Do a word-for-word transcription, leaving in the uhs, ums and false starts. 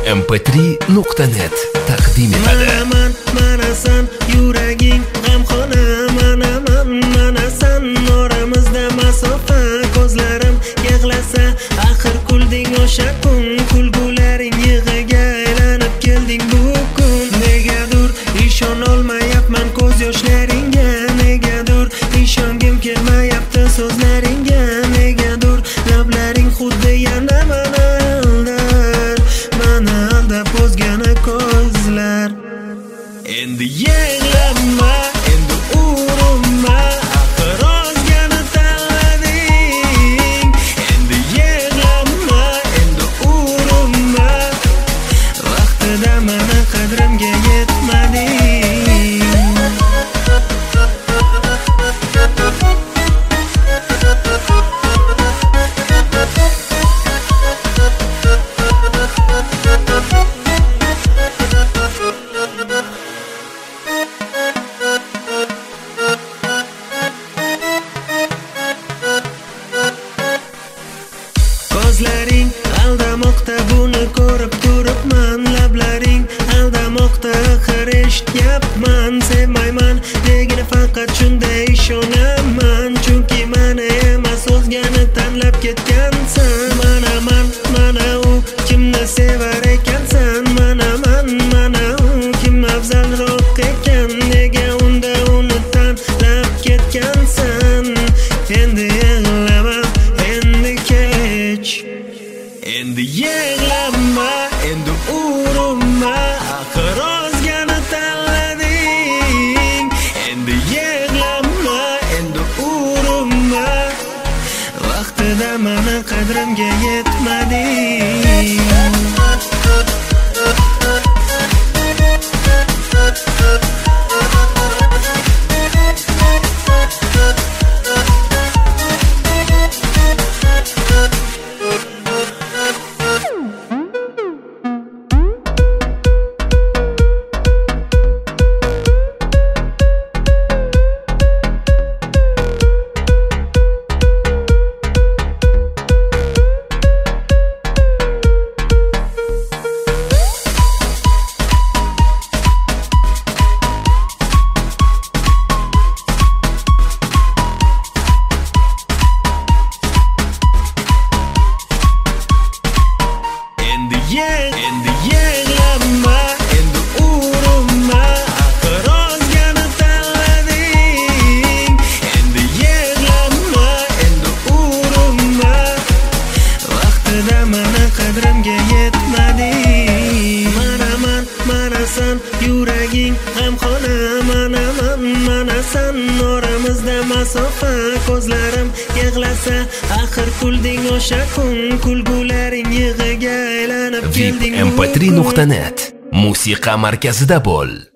em p tri nuqta net taqdim etadi. Manaman, manasan, yuraging g'amxona, manaman, manasan, oramizda masofa, ko'zlarim yig'lasa, axir kulding o'sha kun, kulgularing yig'iga aylanib kelding bu kun. Negadur ishonolmayapman ko'z yoshlaringga, negadur ishongim kelmayapti so'zlaringga, negadur lablaring xuddi yana mana aldar, mana aldab o'zgani ko'zlar. Endi yig'lama, endi urinma, axir o'zgani tanlading. Endi yig'lama, endi urinma, vaqtida mani qadrimga yetmading. Ko'zlaring aldamoqda, buni ko'rib turibman, lablaring aldamoqda, axir eshityapman. Sevmayman degani faqat shunda ishonaman, chunki mani emas o'zgani tanlab ketgansan. Manaman, mana u kimni sevar ekansan, manaman, mana u kim afzalroq ekan, nega unda uni tanlab ketgansan. Endi yig'lama, endi kech, endi yig'lama, endi urinma, axir o'zgani tanlading. Endi yig'lama, endi urinma, vaqtida mani qadrimga yetmading. Endi yig'lama, endi urinma, axir o'zgani tanlading. Endi yig'lama, endi urinma, vaqtida mani qadrimga yetmading. Manaman, manasan, yuraging g'amxona, manaman, manasan, oramizda masofa, ko'zlarim yig'lasa, axir kulding o'sha kun, kulgularing yig'iga aylanib kelding bu kun. v i p m p tri nuqta net musiqa markazida bo'l.